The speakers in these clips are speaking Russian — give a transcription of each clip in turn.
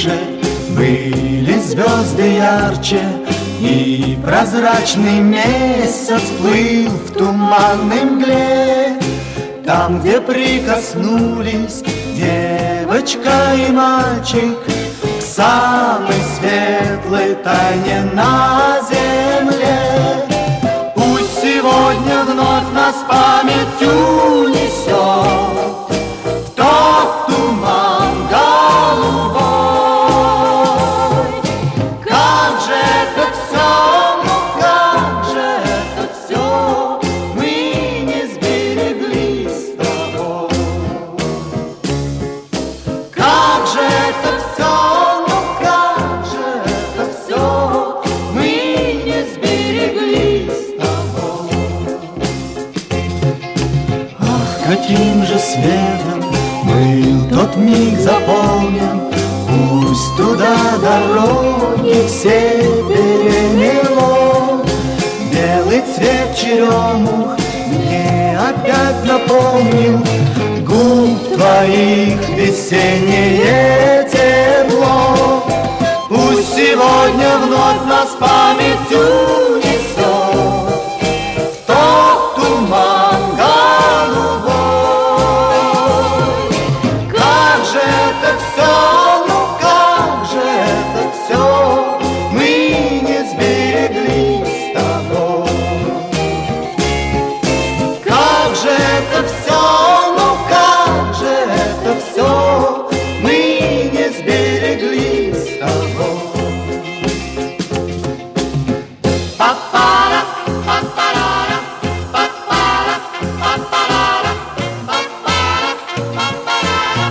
выше, были звезды ярче, и прозрачный месяц плыл в туманной мгле. Там, где прикоснулись девочка и мальчик к самой светлой тайне на земле. Пусть сегодня вновь нас память унесет в тот туман голубой. Как же это все, ну как же это все мы не сберегли с тобой. Как же это все, ну как же это все мы не сберегли с тобой. Ах, каким же светом был тот миг заполнен, пусть туда дороги все перемело. Белый цвет черемух мне опять напомнил губ твоих весеннее тепло. Пусть сегодня вновь нас память унесет в тот туман голубой. Как же это все, ну как же это все мы не сберегли с тобой. Как же это все, ну как же это все мы не сберегли с тобой. Па-пара, па-парара, па-пара, па-парара, па-пара, па-парара.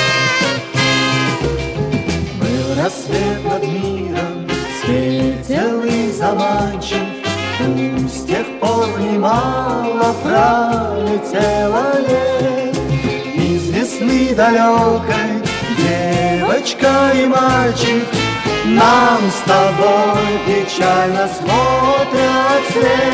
Был рассвет над миром, светел и заманчив, пусть с тех пор немало пролетело лет. Из весны далекой девочка и мальчик нам с тобой печально смотрят вслед.